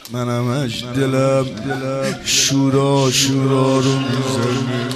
منمش دلم شورا شورا رو میزنه.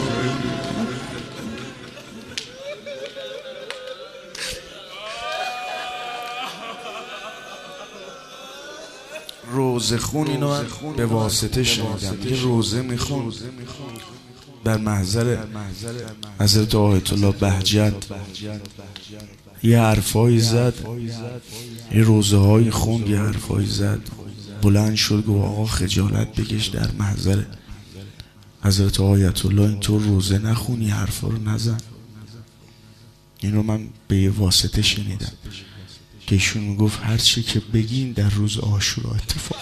روزه خون اینو من به واسطه شنیدم یه روزه میخون در محضر حضرت آیت الله بهجت، یه حرفایی زد، یه روزه های خوند، یه حرفایی زد، بلند شد گفت آقا خجالت بکش در محضر حضرت آیت الله اینطور روزه نخونی، حرفا رو نزن. اینو من به یه واسطه شنیدم که ایشون میگفت هر چی که بگین در روز عاشورا اتفاق.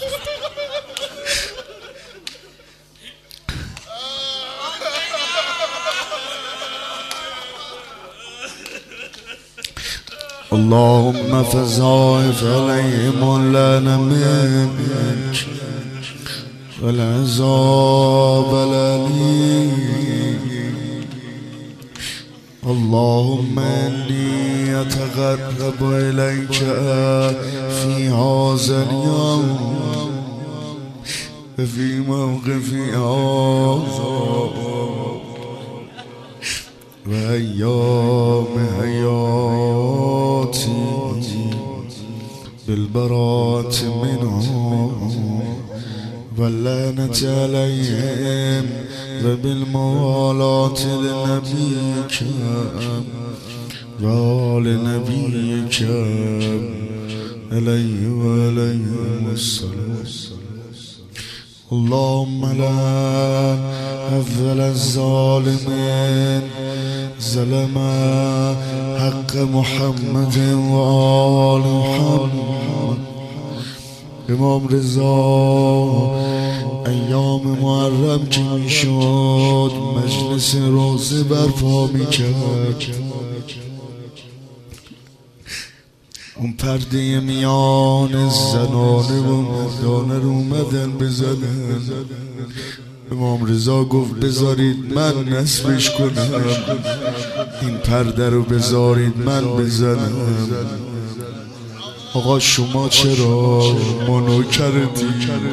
اللهم فضائف عليهم اللعن منك والعذاب الأليم. اللهم إني أتقرب إليك في هذا اليوم وفي موقفي هذا وأيام حياتي بالبراءة منهم واللعنة عليهم وبالموالاة لنبيك وآل نبيك عليه وعليهم السلام. اللهم لا أفضل الظالمين ظلم حق محمد وآل محمد. امام رضا ایام محرم که میشد مجلس روزه برپا میکرد، اون پرده میان زنانه و مردانه رو اومدن بزنن. امام رضا گفت بذارید من نصبش کنم، این پرده رو بذارید من بزنم. آقا شما چرا منو کردی؟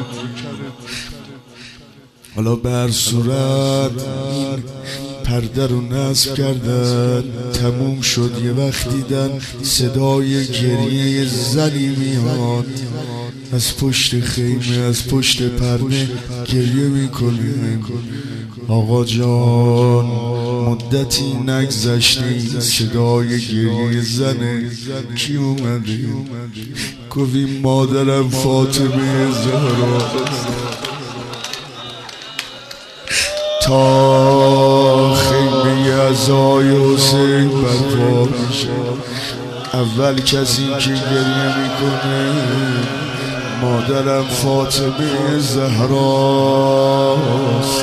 حالا به هر صورت این پرده رو نصب کردن، تموم شد. یه وقت دیدن صدای گریه زنی میاد از پشت خیمه، از پشت پرده گریه میکنه. آقا جان مدتی نگذشته صدای گریه زنه. کی اومده؟ گفتیم مادرم فاطمه زهرا. تا خیمه عزای حسین برپا میشه، اول کسی که گریه میکنه مادرم فاطمه زهراست.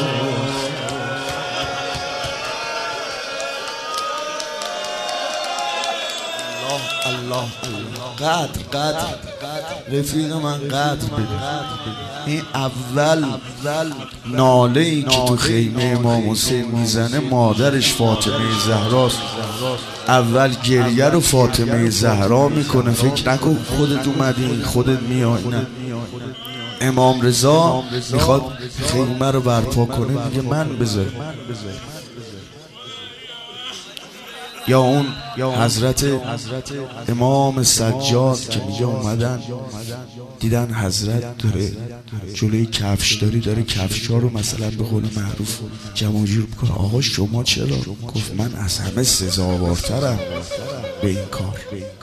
الله قدر رفیق من قدر بده. این اول ناله‌ای که تو خیمه امام حسین میزنه مادرش فاطمه زهراست. اول گریه رو فاطمه زهرا میکنه. فکر نکن خودت اومدی خودت میای، نه. امام رضا میخواد خیمه رو برپا کنه، میگه من بذار. یا اون حضرت امام سجاد که میگه اومدن دیدن حضرت داره جلوی کفشداری داره کفشا رو مثلا به قول معروف جمع جور میکنه. آقا شما چرا؟ گفت من از همه سزاوارترم به این کار.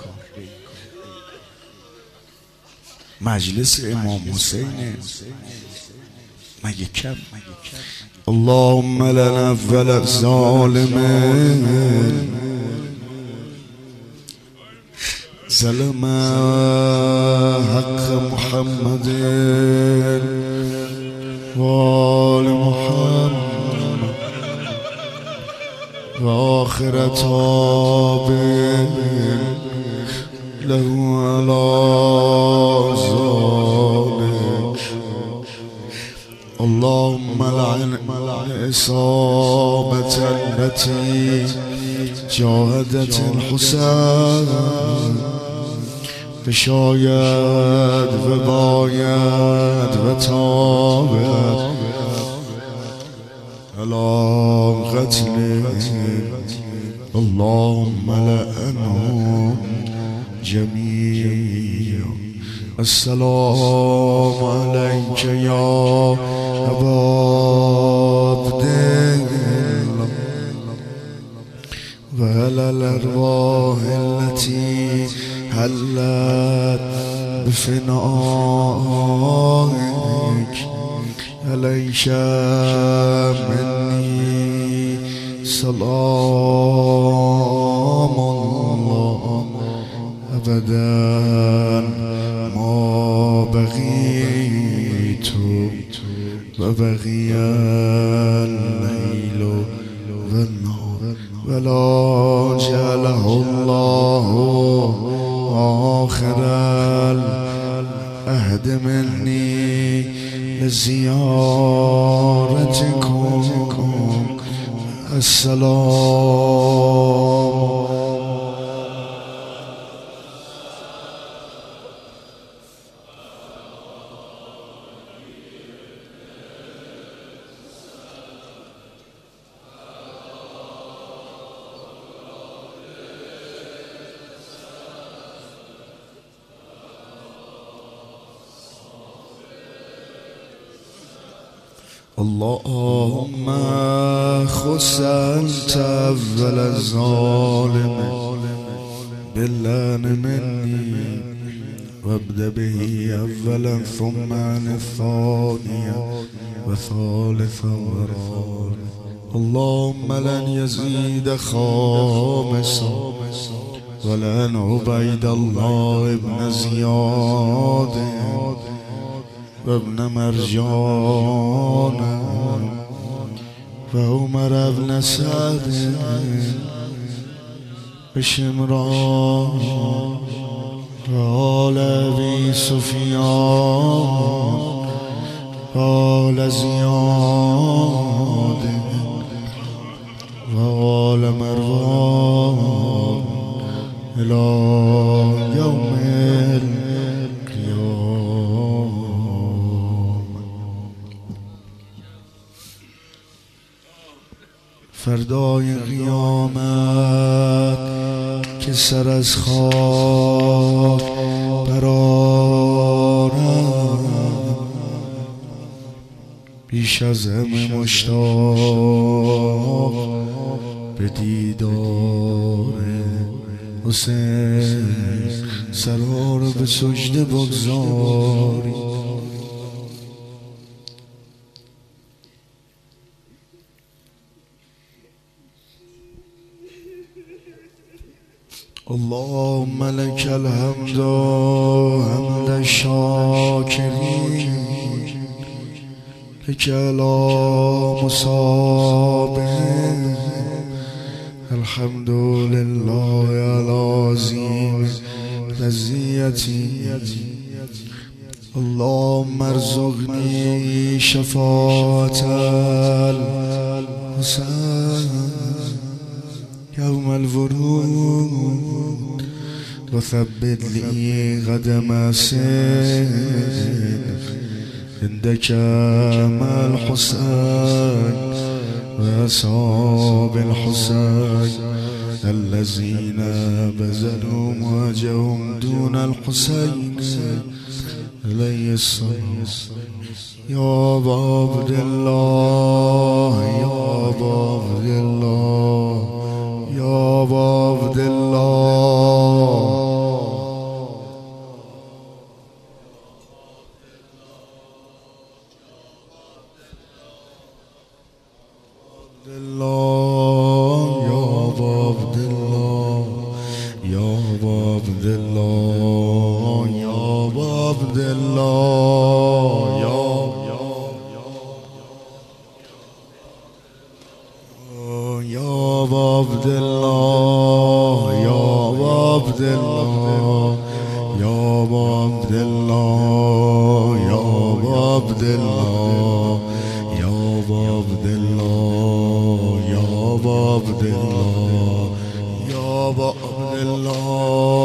مجلس امام حسینه مگه کم؟ اللهم لنا ولا الظالمين ظلم حق محمد وآل محمد وآخر تاب له على ذلك. اللهم لعن العصابة التي جاهدت الحسين بشاید و باید و تابد علی قتل اللهم لعنهم جميعا. السلام عليك يا أبا عبد الله وعلى الأرواح التي حلت بفنائك عليك مني سلام الله أبدا ما بقيت وبقي الليل والنهار ولا جعله الله آخر العهد مني لزيارتكم. السلام اللهم خص أنت أول الظالم باللعن مني وابدأ به أولا ثم عن الثانية وثالثا ورابعا. اللهم لن يزيد خامسا ولن عبيد الله ابن زياد وابن مرجان وعمر بن سعد بشمران وآل أبي سفيان وآل زياد وآل مروان إلى يوم فردای قیامت که سر از خاک برآرم بیش از همه مشتاق به دیدار حسین سرها رو به سجده بگذاری. اللهم لك الحمد حمد الشاكرين لك على مصابه الحمد لله على عظيم رزيتي. اللهم ارزقني شفاعة الحسين يوم الورود وثبت لي قدم صدق عندك مع الحسين وأصحاب الحسين الذين بذلوا مواجههم دون الحسين عليه الصلاة. يا أبا عبد الله يا أبا عبد الله يا أبا عبد الله يا أبا عبد الله يا أبا عبد الله يا أبا عبد الله يا أبا عبد الله يا أبا عبد الله يا أبا عبد الله يا أبا عبد الله يا أبا عبد الله يا أبا عبد الله يا أبا عبد الله